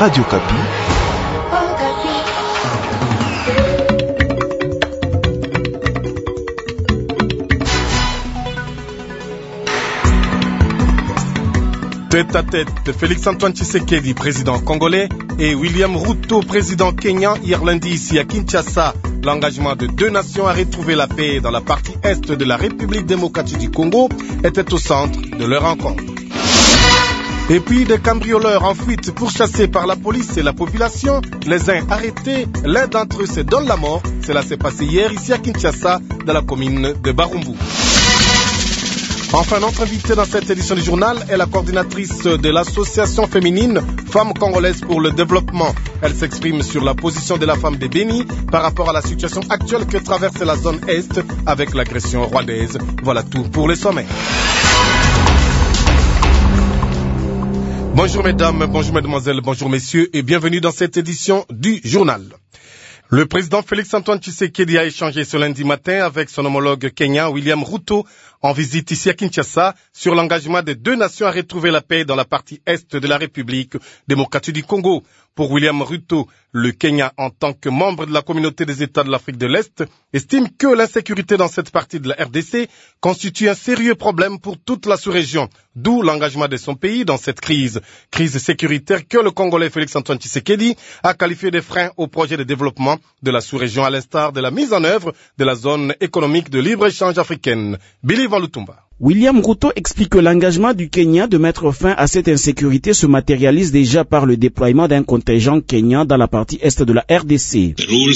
Radio Kapi. Tête à tête, Félix-Antoine Tshisekedi, président congolais, et William Ruto, président kenyan, hier lundi ici à Kinshasa. L'engagement de deux nations à retrouver la paix dans la partie est de la République démocratique du Congo était au centre de leur rencontre. Et puis des cambrioleurs en fuite pourchassés par la police et la population, les uns arrêtés, l'un d'entre eux se donne la mort. Cela s'est passé hier ici à Kinshasa, dans la commune de Barumbu. Enfin, notre invitée dans cette édition du journal est la coordinatrice de l'association féminine Femmes Congolaises pour le Développement. Elle s'exprime sur la position de la femme de Béni par rapport à la situation actuelle que traverse la zone Est avec l'agression rwandaise. Voilà tout pour les sommets. Bonjour mesdames, bonjour mesdemoiselles, bonjour messieurs et bienvenue dans cette édition du journal. Le président Félix-Antoine Tshisekedi a échangé ce lundi matin avec son homologue kenyan William Ruto en visite ici à Kinshasa sur l'engagement des deux nations à retrouver la paix dans la partie est de la République démocratique du Congo. Pour William Ruto, le Kenya, en tant que membre de la communauté des États de l'Afrique de l'Est, estime que l'insécurité dans cette partie de la RDC constitue un sérieux problème pour toute la sous-région, d'où l'engagement de son pays dans cette crise sécuritaire que le Congolais Félix-Antoine Tshisekedi a qualifié de frein au projet de développement de la sous-région à l'instar de la mise en œuvre de la zone économique de libre-échange africaine. Billy Van Lutumba. William Ruto explique que l'engagement du Kenya de mettre fin à cette insécurité se matérialise déjà par le déploiement d'un contingent kenyan dans la partie est de la RDC.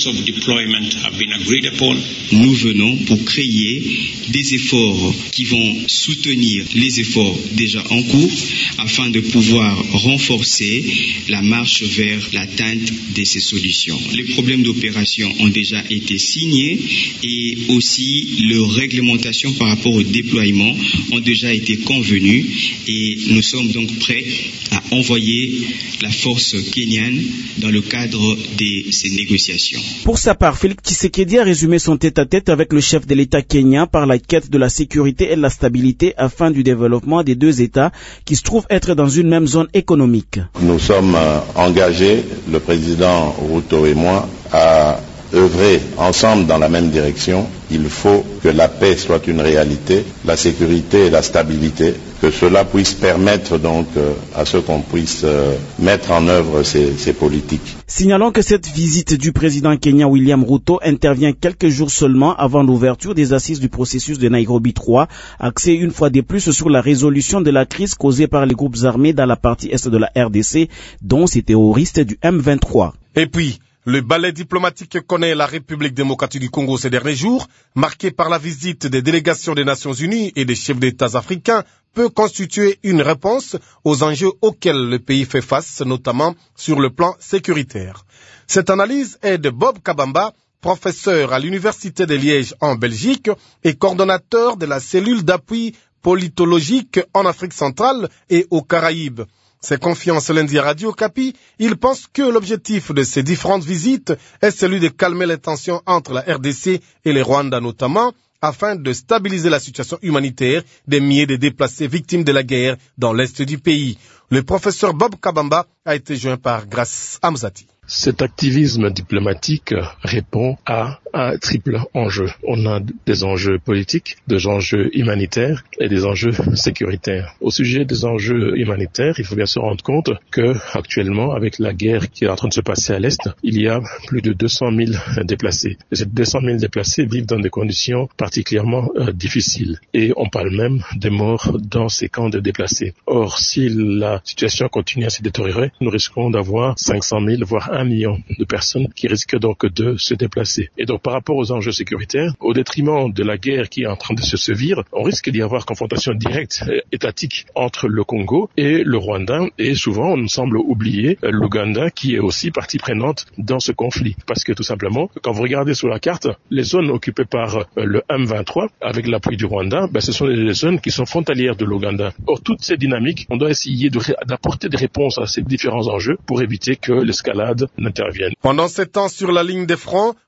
Nous venons pour créer des efforts qui vont soutenir les efforts déjà en cours afin de pouvoir renforcer la marche vers l'atteinte de ces solutions. Les problèmes d'opération ont déjà été signés et aussi leur réglementation par rapport au déploiement ont déjà été convenus et nous sommes donc prêts à envoyer la force kenyane dans le cadre de ces négociations. Pour sa part, Félix Tshisekedi a résumé son tête-à-tête avec le chef de l'État kenyan par la quête de la sécurité et de la stabilité afin du développement des deux États qui se trouvent être dans une même zone économique. Nous sommes engagés, le président Ruto et moi, à œuvrer ensemble dans la même direction. Il faut que la paix soit une réalité, la sécurité et la stabilité, que cela puisse permettre donc à ce qu'on puisse mettre en œuvre ces politiques. Signalons que cette visite du président kenyan William Ruto intervient quelques jours seulement avant l'ouverture des assises du processus de Nairobi 3, axé une fois de plus sur la résolution de la crise causée par les groupes armés dans la partie est de la RDC, dont ces terroristes du M23. Et puis, le ballet diplomatique que connaît la République démocratique du Congo ces derniers jours, marqué par la visite des délégations des Nations Unies et des chefs d'État africains, peut constituer une réponse aux enjeux auxquels le pays fait face, notamment sur le plan sécuritaire. Cette analyse est de Bob Kabamba, professeur à l'Université de Liège en Belgique et coordonnateur de la cellule d'appui politologique en Afrique centrale et aux Caraïbes. C'est confiance lundi à Radio Kapi, il pense que l'objectif de ces différentes visites est celui de calmer les tensions entre la RDC et les Rwanda notamment, afin de stabiliser la situation humanitaire des milliers de déplacés victimes de la guerre dans l'est du pays. Le professeur Bob Kabamba a été joint par Grace Amzati. Cet activisme diplomatique répond à un triple enjeu. On a des enjeux politiques, des enjeux humanitaires et des enjeux sécuritaires. Au sujet des enjeux humanitaires, il faut bien se rendre compte que actuellement, avec la guerre qui est en train de se passer à l'Est, il y a plus de 200 000 déplacés. Et ces 200 000 déplacés vivent dans des conditions particulièrement difficiles. Et on parle même des morts dans ces camps de déplacés. Or, si la situation continue à se détériorer, nous risquons d'avoir 500 000, voire 1 million de personnes qui risquent donc de se déplacer. Et donc par rapport aux enjeux sécuritaires, au détriment de la guerre qui est en train de se sévir, on risque d'y avoir confrontation directe étatique entre le Congo et le Rwanda, et souvent on semble oublier l'Ouganda qui est aussi partie prenante dans ce conflit. Parce que tout simplement, quand vous regardez sur la carte, les zones occupées par le M23, avec l'appui du Rwanda, ce sont les zones qui sont frontalières de l'Ouganda. Or toutes ces dynamiques, on doit essayer d'apporter des réponses à ces différents enjeux pour éviter que l'escalade n'intervienne. Pendant ces temps, sur la ligne des fronts,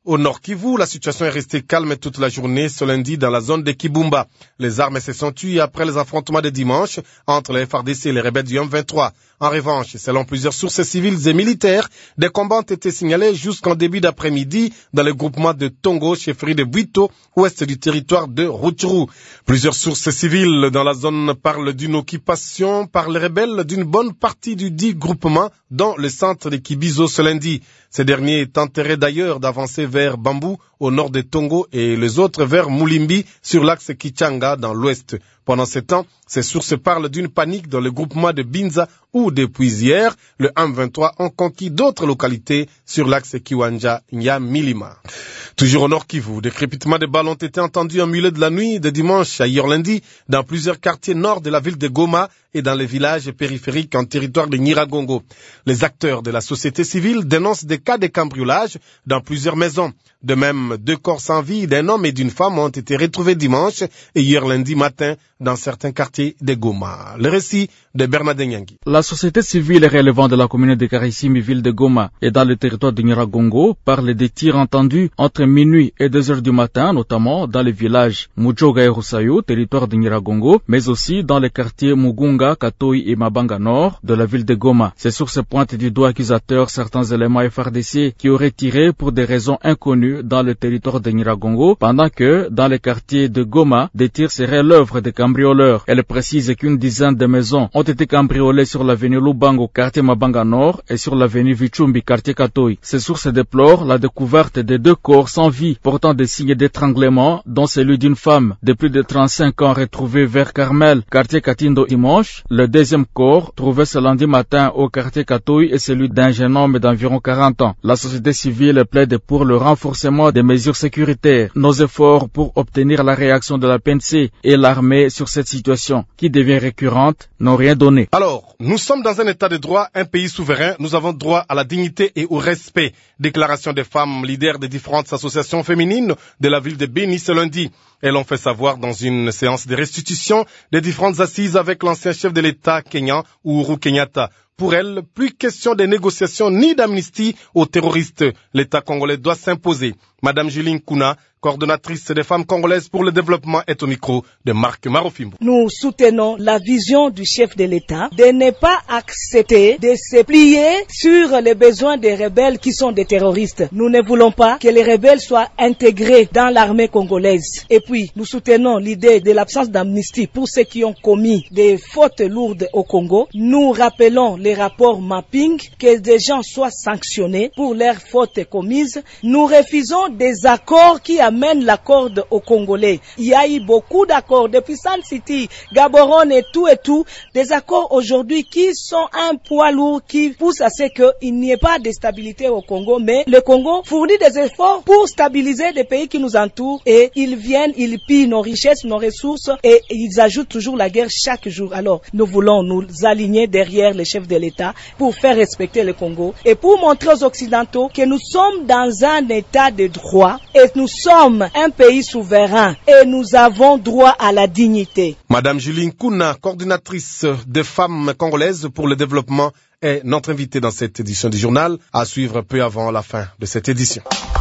Au Nord Kivu, la situation est restée calme toute la journée ce lundi dans la zone de Kibumba. Les armes se sont tuées après les affrontements de dimanche entre les FARDC et les rebelles du M23. En revanche, selon plusieurs sources civiles et militaires, des combats ont été signalés jusqu'en début d'après-midi dans le groupement de Tongo, chefferie de Bwito, ouest du territoire de Rutshuru. Plusieurs sources civiles dans la zone parlent d'une occupation par les rebelles d'une bonne partie du dit groupement dans le centre de Kibizo ce lundi. Ces derniers tenteraient d'ailleurs d'avancer vers Bambou au nord de Tongo et les autres vers Mulimbi sur l'axe Kichanga dans l'ouest. Pendant ce temps, ces sources parlent d'une panique dans le groupement de Binza où depuis hier, le M23 ont conquis d'autres localités sur l'axe Kiwanja-Nyamilima. Toujours au Nord Kivu, des crépitements de balles ont été entendus en milieu de la nuit de dimanche à hier lundi dans plusieurs quartiers nord de la ville de Goma et dans les villages périphériques en territoire de Nyiragongo. Les acteurs de la société civile dénoncent des cas de cambriolage dans plusieurs maisons. De même, 2 corps sans vie d'un homme et d'une femme ont été retrouvés dimanche et hier lundi matin dans certains quartiers de Goma. Le récit de Bernardin Nyangi. La société civile relevant de la commune de Karissimi, ville de Goma, et dans le territoire de Nyiragongo, parle des tirs entendus entre minuit et 2 heures du matin, notamment dans les villages Mujoga et Rusayo, territoire de Nyiragongo, mais aussi dans les quartiers Mugunga, Katoi et Mabanga Nord de la ville de Goma. Ces sources pointent du doigt accusateur certains éléments FARDC qui auraient tiré pour des raisons inconnues dans le territoire de Nyiragongo, pendant que dans les quartiers de Goma, des tirs seraient l'œuvre des cambrioleurs. Elle précise qu'une dizaine de maisons ont été cambriolées sur l'avenue Lubango, quartier Mabanga Nord, et sur l'avenue Vichumbi, quartier Katoi. Ces sources déplorent la découverte de 2 corps sans vie, portant des signes d'étranglement, dont celui d'une femme de plus de 35 ans retrouvée vers Carmel, quartier Katindo dimanche. Le deuxième corps, trouvé ce lundi matin au quartier Katoi, est celui d'un jeune homme d'environ 40 ans. La société civile plaide pour le renforcement des mesures sécuritaires. Nos efforts pour obtenir la réaction de la PNC et l'armée sur cette situation, qui devient récurrente, n'ont rien donné. Alors, nous sommes dans un état de droit, un pays souverain, nous avons droit à la dignité et au respect. Déclaration des femmes leaders des différentes associations féminines de la ville de Beni ce lundi. Elles l'ont fait savoir dans une séance de restitution des différentes assises avec l'ancien chef de l'État kenyan, Uhuru Kenyatta. Pour elle, plus question de négociations ni d'amnistie aux terroristes. L'État congolais doit s'imposer. Madame Juline Kuna, coordonnatrice des femmes congolaises pour le développement, est au micro de Marc Marofimbo. Nous soutenons la vision du chef de l'État de ne pas accepter de se plier sur les besoins des rebelles qui sont des terroristes. Nous ne voulons pas que les rebelles soient intégrés dans l'armée congolaise. Et puis, nous soutenons l'idée de l'absence d'amnistie pour ceux qui ont commis des fautes lourdes au Congo. Nous rappelons les rapports mapping, que des gens soient sanctionnés pour leurs fautes commises. Nous refusons des accords qui amènent la corde aux Congolais. Il y a eu beaucoup d'accords depuis Sun City, Gaborone et tout, des accords aujourd'hui qui sont un poids lourd qui pousse à ce qu'il n'y ait pas de stabilité au Congo, mais le Congo fournit des efforts pour stabiliser les pays qui nous entourent et ils viennent, ils pillent nos richesses, nos ressources et ils ajoutent toujours la guerre chaque jour. Alors, nous voulons nous aligner derrière les chefs de l'État pour faire respecter le Congo et pour montrer aux Occidentaux que nous sommes dans un état de droit et nous sommes un pays souverain et nous avons droit à la dignité. Madame Juline Kuna, coordinatrice des femmes congolaises pour le développement, est notre invitée dans cette édition du journal, à suivre peu avant la fin de cette édition.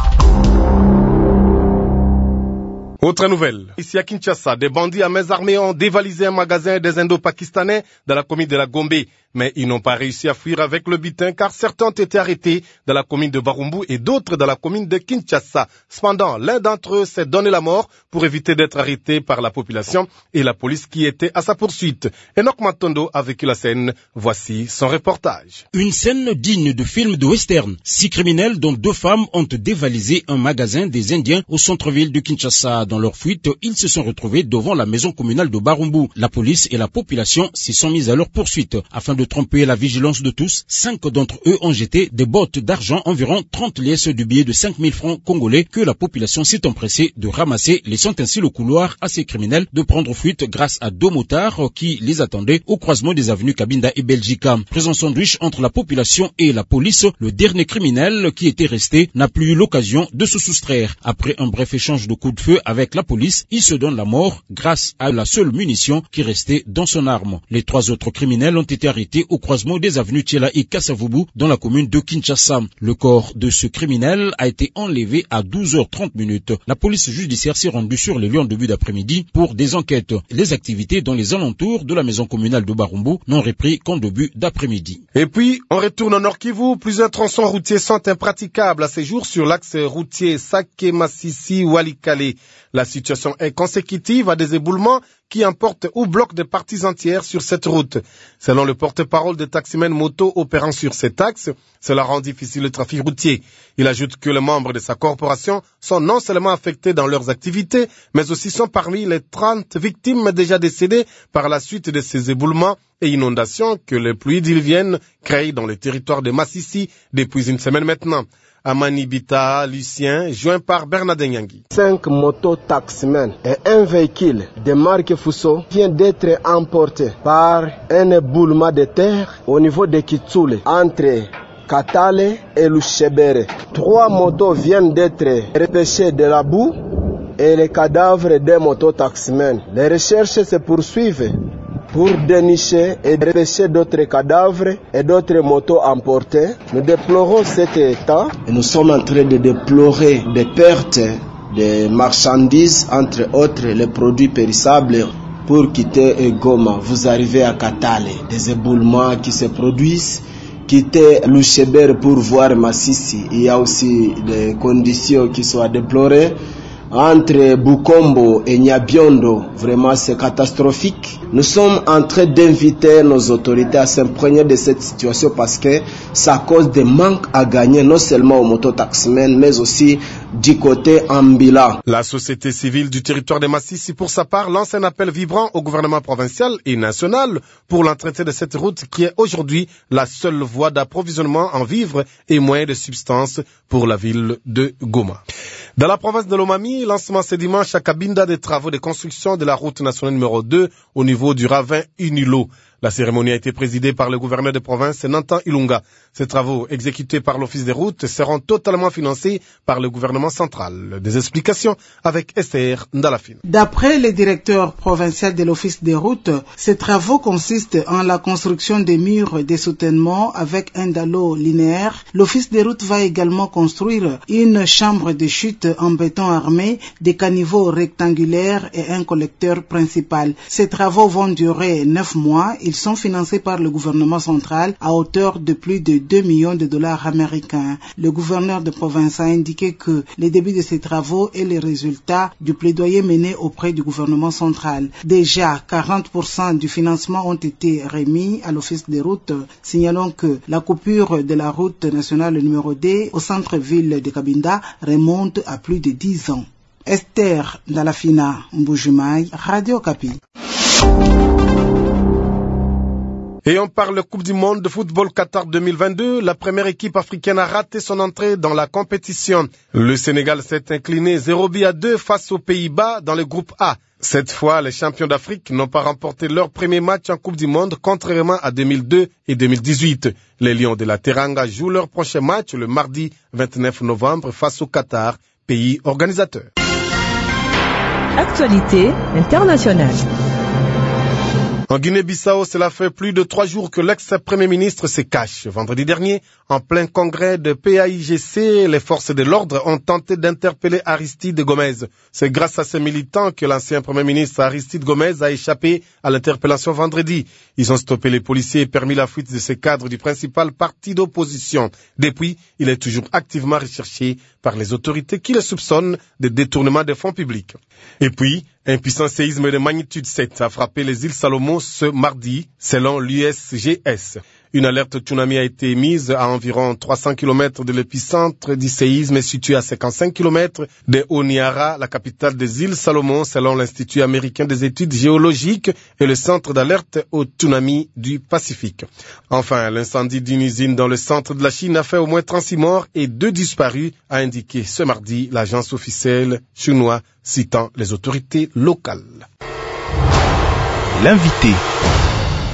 Autre nouvelle. Ici à Kinshasa, des bandits à main armées ont dévalisé un magasin des Indo-Pakistanais dans la commune de la Gombe. Mais ils n'ont pas réussi à fuir avec le butin car certains ont été arrêtés dans la commune de Barumbu et d'autres dans la commune de Kinshasa. Cependant, l'un d'entre eux s'est donné la mort pour éviter d'être arrêté par la population et la police qui était à sa poursuite. Enoch Matondo a vécu la scène. Voici son reportage. Une scène digne de film de western. 6 criminels dont 2 femmes ont dévalisé un magasin des Indiens au centre-ville de Kinshasa. Dans leur fuite, ils se sont retrouvés devant la maison communale de Barumbu. La police et la population s'y sont mis à leur poursuite. Afin de tromper la vigilance de tous, 5 d'entre eux ont jeté des bottes d'argent, environ 30 liesses du billet de 5000 francs congolais que la population s'est empressée de ramasser, laissant ainsi le couloir à ces criminels de prendre fuite grâce à 2 motards qui les attendaient au croisement des avenues Kabinda et Belgica. Présent sandwich entre la population et la police, le dernier criminel qui était resté n'a plus eu l'occasion de se soustraire. Après un bref échange de coups de feu avec la police, il se donne la mort grâce à la seule munition qui restait dans son arme. Les 3 autres criminels ont été arrêtés situé au croisement des avenues Tchela et Kassavubu dans la commune de Kinshasa. Le corps de ce criminel a été enlevé à 12h30. La police judiciaire s'est rendue sur les lieux en début d'après-midi pour des enquêtes. Les activités dans les alentours de la maison communale de Barumbu n'ont repris qu'en début d'après-midi. Et puis, on retourne au Nord Kivu. Plusieurs tronçons routiers sont impraticables à ces jours sur l'axe routier Sake-Masisi-Walikale. La situation est consécutive à des éboulements qui emportent ou bloquent des parties entières sur cette route. Selon le porte-parole des taximens moto opérant sur cet axe, cela rend difficile le trafic routier. Il ajoute que les membres de sa corporation sont non seulement affectés dans leurs activités, mais aussi sont parmi les 30 victimes déjà décédées par la suite de ces éboulements et inondations que les pluies diluviennes créent dans le territoire de Masisi depuis une semaine maintenant. Amani Bita, Lucien, joint par Bernardin Nyangui. 5 motos taximens et un véhicule de marque Fuso vient d'être emporté par un éboulement de terre au niveau de Kitsule, entre Katale et Lushebere. 3 motos viennent d'être repêchées de la boue et les cadavres des mototaximens. Les recherches se poursuivent pour dénicher et repêcher d'autres cadavres et d'autres motos emportées. Nous déplorons cet état et nous sommes en train de déplorer des pertes de marchandises, entre autres les produits périssables. Pour quitter Goma, vous arrivez à Katale, des éboulements qui se produisent. Quitter Lushebere pour voir Masisi, il y a aussi des conditions qui sont à déplorer. Entre Bukombo et Nyabiondo, vraiment c'est catastrophique. Nous sommes en train d'inviter nos autorités à s'imprégner de cette situation parce que ça cause des manques à gagner non seulement aux mototaximens mais aussi du côté ambulant. La société civile du territoire de Masisi pour sa part lance un appel vibrant au gouvernement provincial et national pour l'entretien de cette route qui est aujourd'hui la seule voie d'approvisionnement en vivres et moyens de substance pour la ville de Goma. Dans la province de Lomami, lancement ce dimanche à Kabinda des travaux de construction de la route nationale numéro 2 au niveau du ravin Unilo. La cérémonie a été présidée par le gouverneur de province Nantan Ilunga. Ces travaux exécutés par l'Office des routes seront totalement financés par le gouvernement central. Des explications avec Esther Ndalafine. D'après le directeur provincial de l'Office des routes, ces travaux consistent en la construction des murs de soutènement avec un dallo linéaire. L'Office des routes va également construire une chambre de chute en béton armé, des caniveaux rectangulaires et un collecteur principal. Ces travaux vont durer 9 mois. Ils sont financés par le gouvernement central à hauteur de plus de 2 millions de dollars américains. Le gouverneur de province a indiqué que le début de ces travaux est le résultat du plaidoyer mené auprès du gouvernement central. Déjà, 40% du financement ont été remis à l'Office des routes, signalant que la coupure de la route nationale numéro 2 au centre-ville de Kabinda remonte à plus de 10 ans. Esther Ndalafina, Mbujimaï, Radio Kapi. Et on parle Coupe du Monde de football Qatar 2022. La première équipe africaine a raté son entrée dans la compétition. Le Sénégal s'est incliné 0-2 face aux Pays-Bas dans le groupe A. Cette fois, les champions d'Afrique n'ont pas remporté leur premier match en Coupe du Monde, contrairement à 2002 et 2018. Les Lions de la Teranga jouent leur prochain match le mardi 29 novembre face au Qatar, pays organisateur. Actualité internationale. En Guinée-Bissau, cela fait plus de 3 jours que l'ex-premier ministre se cache. Vendredi dernier, en plein congrès de PAIGC, les forces de l'ordre ont tenté d'interpeller Aristide Gomez. C'est grâce à ces militants que l'ancien premier ministre Aristide Gomez a échappé à l'interpellation vendredi. Ils ont stoppé les policiers et permis la fuite de ces cadres du principal parti d'opposition. Depuis, il est toujours activement recherché par les autorités qui le soupçonnent de détournement des fonds publics. Et puis, un puissant séisme de magnitude 7 a frappé les îles Salomon ce mardi, selon l'USGS. Une alerte tsunami a été émise à environ 300 km de l'épicentre du séisme situé à 55 km de Honiara, la capitale des îles Salomon, selon l'Institut américain des études géologiques et le centre d'alerte au tsunami du Pacifique. Enfin, l'incendie d'une usine dans le centre de la Chine a fait au moins 36 morts et 2 disparus, a indiqué ce mardi l'agence officielle chinoise citant les autorités locales. L'invité.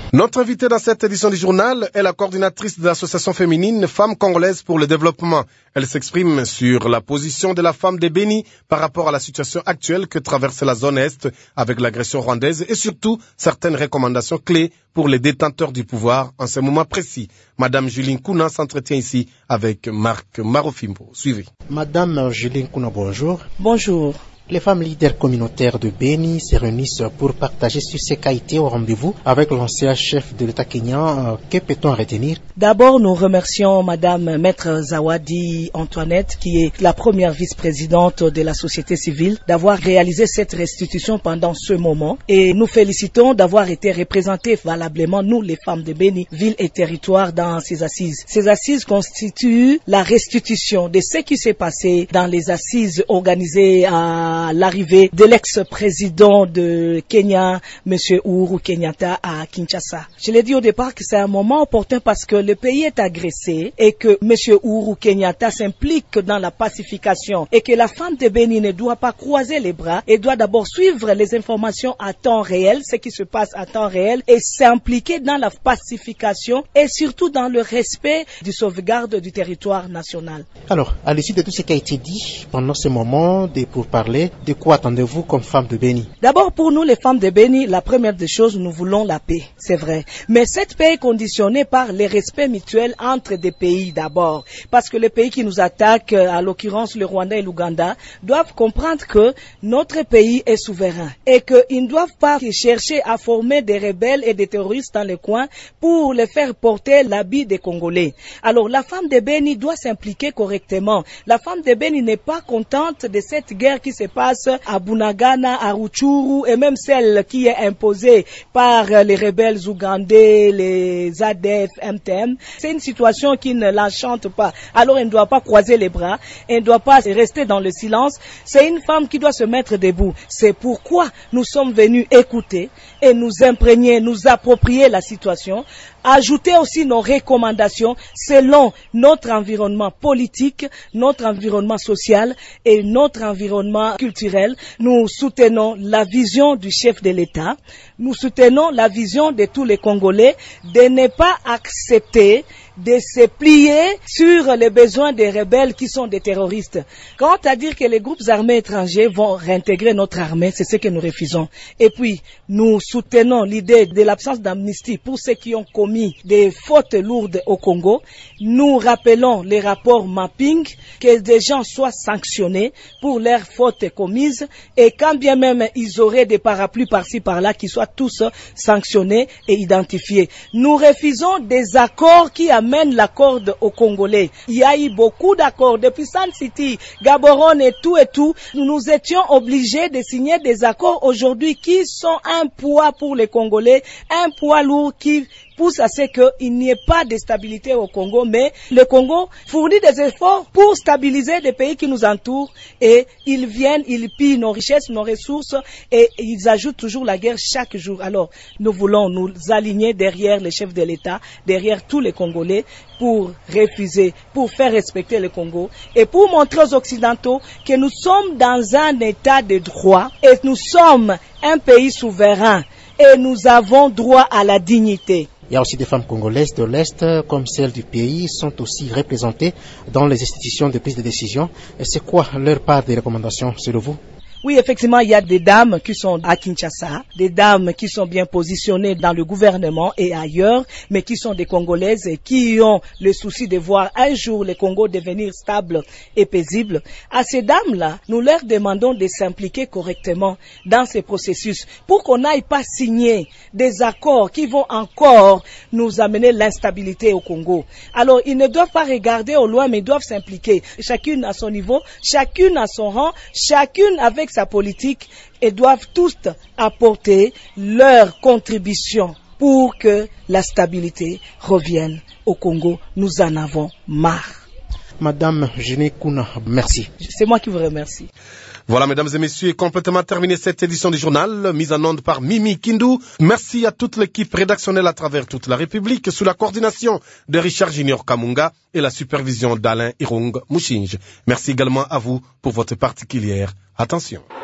Notre invitée dans cette édition du journal est la coordinatrice de l'association féminine Femmes Congolaises pour le Développement. Elle s'exprime sur la position de la femme de Béni par rapport à la situation actuelle que traverse la zone Est avec l'agression rwandaise et surtout certaines recommandations clés pour les détenteurs du pouvoir en ce moment précis. Madame Juline Kouna s'entretient ici avec Marc Marofimbo. Suivez. Madame Juline Kouna, bonjour. Bonjour. Les femmes leaders communautaires de Béni se réunissent pour partager sur ces qualités au rendez-vous avec l'ancien chef de l'État kenyan. Que peut-on retenir? D'abord, nous remercions Madame Maître Zawadi Antoinette, qui est la première vice-présidente de la société civile, d'avoir réalisé cette restitution pendant ce moment. Et nous félicitons d'avoir été représentées valablement, nous les femmes de Béni, ville et territoire, dans ces assises. Ces assises constituent la restitution de ce qui s'est passé dans les assises organisées à l'arrivée de l'ex-président de Kenya, M. Uhuru Kenyatta, à Kinshasa. Je l'ai dit au départ que c'est un moment opportun parce que le pays est agressé et que M. Uhuru Kenyatta s'implique dans la pacification et que la femme de Béni ne doit pas croiser les bras et doit d'abord suivre les informations à temps réel, ce qui se passe à temps réel, et s'impliquer dans la pacification et surtout dans le respect du sauvegarde du territoire national. Alors, à l'issue de tout ce qui a été dit pendant ce moment de pourparlers, de quoi attendez-vous comme femme de Béni? D'abord, pour nous, les femmes de Béni, la première des choses, nous voulons la paix, c'est vrai. Mais cette paix est conditionnée par les respects mutuels entre des pays d'abord. Parce que les pays qui nous attaquent, à l'occurrence le Rwanda et l'Ouganda, doivent comprendre que notre pays est souverain et qu'ils ne doivent pas chercher à former des rebelles et des terroristes dans les coins pour les faire porter l'habit des Congolais. Alors, la femme de Béni doit s'impliquer correctement. La femme de Béni n'est pas contente de cette guerre qui se passe à Bunagana, à Rutshuru, et même celle qui est imposée par les rebelles ougandais, les ADF, MTM. C'est une situation qui ne l'enchante pas. Alors elle ne doit pas croiser les bras, elle ne doit pas rester dans le silence. C'est une femme qui doit se mettre debout. C'est pourquoi nous sommes venus écouter et nous imprégner, nous approprier la situation, ajouter aussi nos recommandations selon notre environnement politique, notre environnement social et notre environnement culturel. Nous soutenons la vision du chef de l'État, nous soutenons la vision de tous les Congolais de ne pas accepter de se plier sur les besoins des rebelles qui sont des terroristes. Quant à dire que les groupes armés étrangers vont réintégrer notre armée, c'est ce que nous refusons. Et puis, nous soutenons l'idée de l'absence d'amnistie pour ceux qui ont commis des fautes lourdes au Congo. Nous rappelons les rapports mapping, que des gens soient sanctionnés pour leurs fautes commises et quand bien même ils auraient des parapluies par-ci par-là, qu'ils soient tous sanctionnés et identifiés. Nous refusons des accords qui amènent la corde aux Congolais. Il y a eu beaucoup d'accords depuis Sun City, Gaborone et tout. Nous étions obligés de signer des accords aujourd'hui qui sont un poids pour les Congolais, un poids lourd qui pousse à ce qu'il n'y ait pas de stabilité au Congo, mais le Congo fournit des efforts pour stabiliser les pays qui nous entourent et ils viennent, ils pillent nos richesses, nos ressources et ils ajoutent toujours la guerre chaque jour. Alors, nous voulons nous aligner derrière les chefs de l'État, derrière tous les Congolais pour refuser, pour faire respecter le Congo et pour montrer aux Occidentaux que nous sommes dans un état de droit et nous sommes un pays souverain et nous avons droit à la dignité. Il y a aussi des femmes congolaises de l'Est, comme celles du pays, sont aussi représentées dans les institutions de prise de décision. Et c'est quoi leur part des recommandations, selon vous? Oui, effectivement, il y a des dames qui sont à Kinshasa, des dames qui sont bien positionnées dans le gouvernement et ailleurs, mais qui sont des Congolaises et qui ont le souci de voir un jour le Congo devenir stable et paisible. À ces dames-là, nous leur demandons de s'impliquer correctement dans ces processus pour qu'on n'aille pas signer des accords qui vont encore nous amener l'instabilité au Congo. Alors, ils ne doivent pas regarder au loin, mais ils doivent s'impliquer. Chacune à son niveau, chacune à son rang, chacune avec sa politique et doivent tous apporter leur contribution pour que la stabilité revienne au Congo. Nous en avons marre. Madame Juline Kouna, merci. C'est moi qui vous remercie. Voilà, mesdames et messieurs, complètement terminé cette édition du journal, mise en onde par Mimi Kindu. Merci à toute l'équipe rédactionnelle à travers toute la République, sous la coordination de Richard Junior Kamunga et la supervision d'Alain Irung Mouchinge. Merci également à vous pour votre particulière attention.